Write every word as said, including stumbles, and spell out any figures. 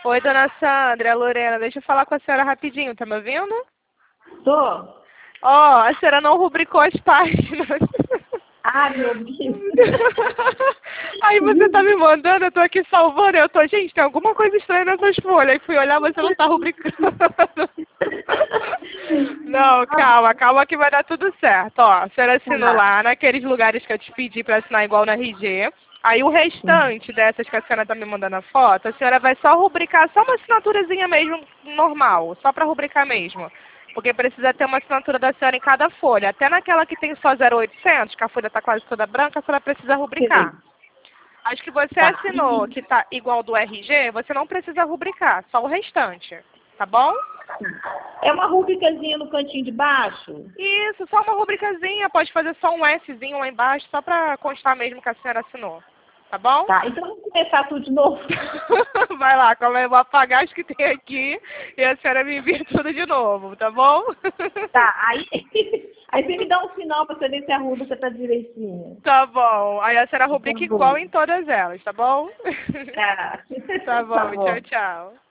Oi, dona Sandra, é a Lorena, deixa eu falar com a senhora rapidinho, tá me ouvindo? Tô. Ó, a senhora não rubricou as páginas. Ah, meu Deus. Aí você tá me mandando, eu tô aqui salvando, eu tô, gente, tem alguma coisa estranha nessas folhas. Aí fui olhar, você não tá rubricando. Não, calma, calma que vai dar tudo certo. Ó, a senhora assinou Tá. lá naqueles lugares que eu te pedi pra assinar igual na R G. Aí o restante dessas que a senhora tá me mandando a foto, a senhora vai só rubricar, só uma assinaturazinha mesmo, normal, só pra rubricar mesmo. Porque precisa ter uma assinatura da senhora em cada folha. Até naquela que tem só zero oitocentos, que a folha tá quase toda branca, a senhora precisa rubricar. Sei. Acho que você Tá. assinou que tá igual do R G, você não precisa rubricar, só o restante. Tá bom? É uma rubricazinha no cantinho de baixo? Isso, só uma rubricazinha, pode fazer só um Szinho lá embaixo, só pra constar mesmo que a senhora assinou. Tá bom? Tá, então vamos começar tudo de novo. Vai lá, como eu vou apagar as que tem aqui e a senhora me envia tudo de novo, tá bom? Tá, aí, aí você me dá um sinal pra saber se a rubrica tá direitinho. Tá bom. Aí a senhora Tá rubrica igual bom. em todas elas, tá bom? Tá. Tá Tá bom, tchau, bom. tchau.